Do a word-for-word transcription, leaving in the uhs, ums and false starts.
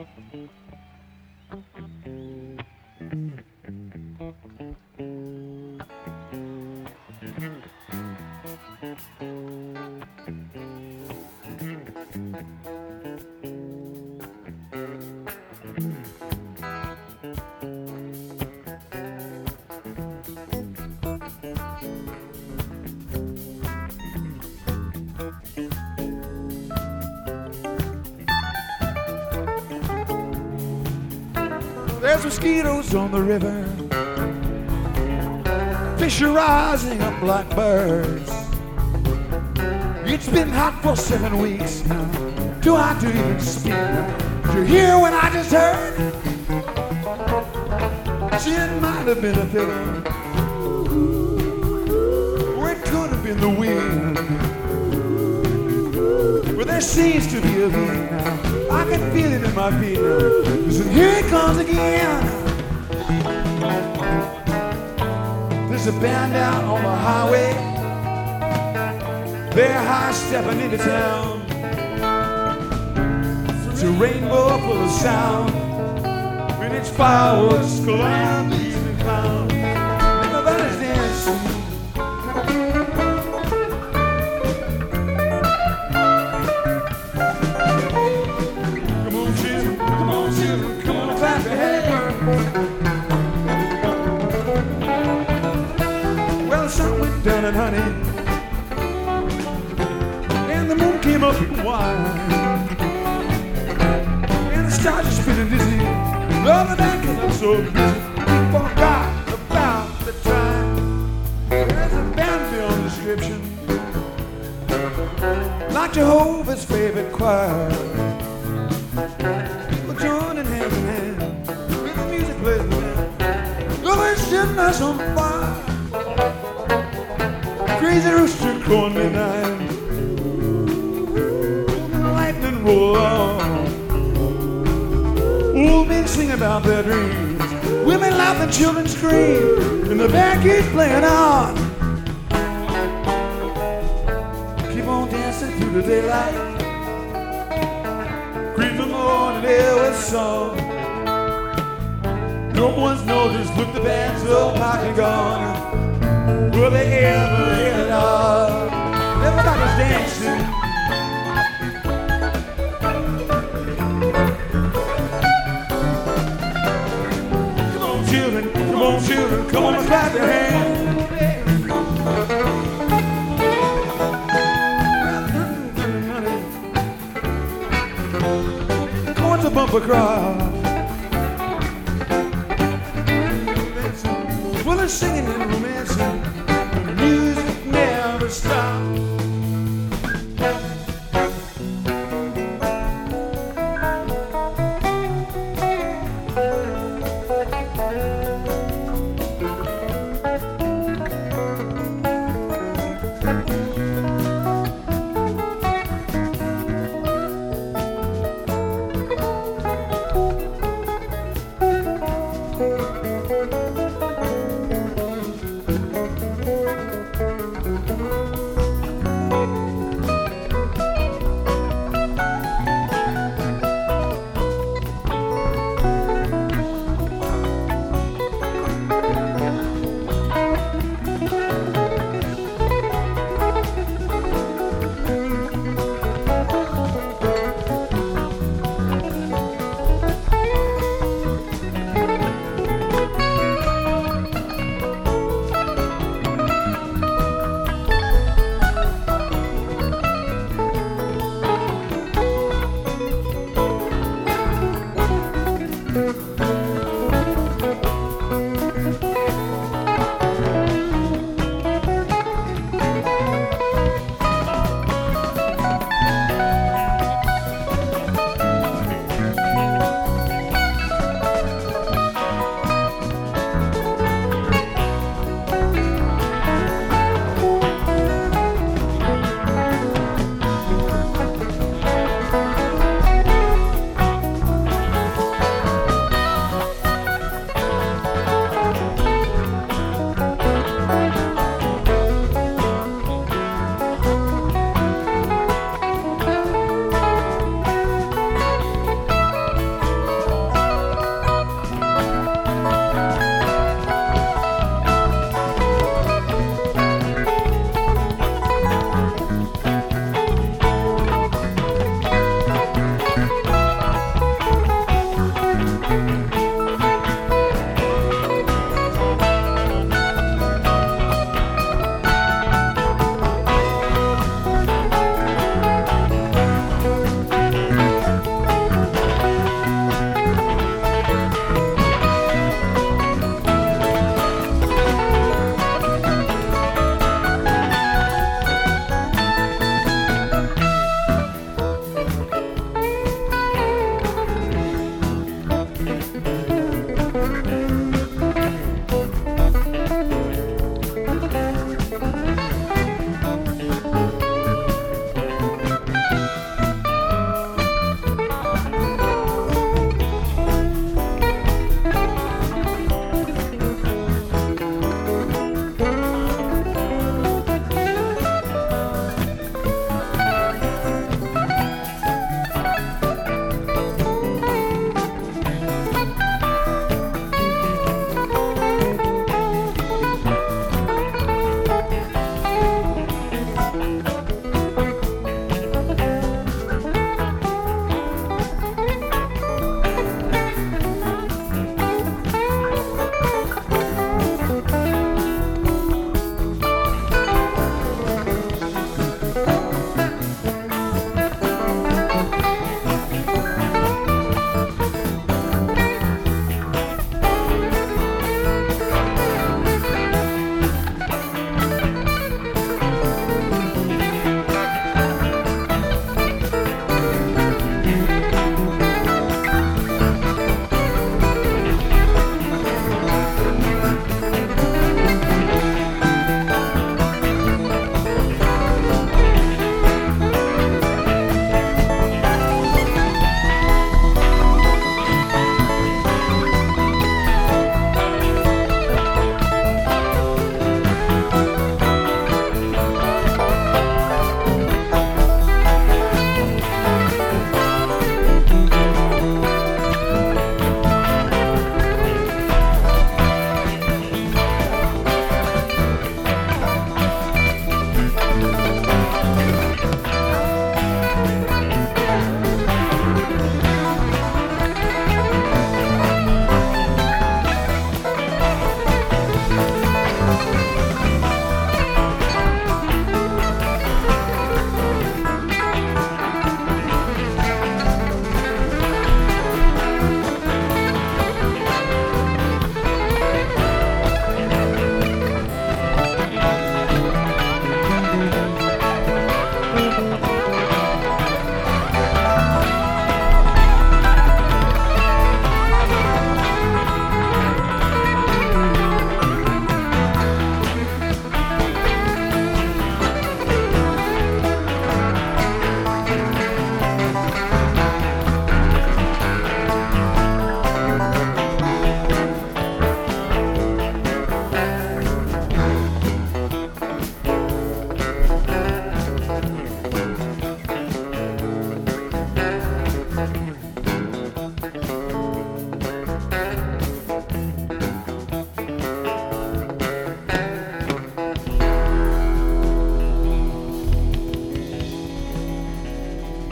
There's mosquitoes on the river, fish are rising up like birds. It's been hot for seven weeks now. Do I do even speak? Did you hear what I just heard? It might have been a fiddle, or it could have been the wind. But there seems to be a beat now. I can feel it in my feet now. Listen, here it comes again. There's a band out on the highway. They're high-stepping into town. It's a rainbow full of sound, and it's fireworks colliding and clown. Everybody's dancing. Come on, children, come on, children, come on, clap your hands. Well, the sun went down and honey, and the moon came up and wide. Start to spinning dizzy. Love the night cause I'm so busy. Forgot about the time. There's a band film description, like Jehovah's favorite choir. We're joining hand in hand with the music plays the band. Love is setting us on fire. Crazy rooster crowing midnight. Lightning roll on. Old men sing about their dreams, women laugh and children scream, and the band keeps playing on. Keep on dancing through the daylight, creep the morning air with song. No one's noticed, look, the band's all packed and gone. Will they ever hear it all? Everybody's dancing. Children, come on, children, come on and clap your hands. Going to bumper crowd. Well, they're singing and romancing.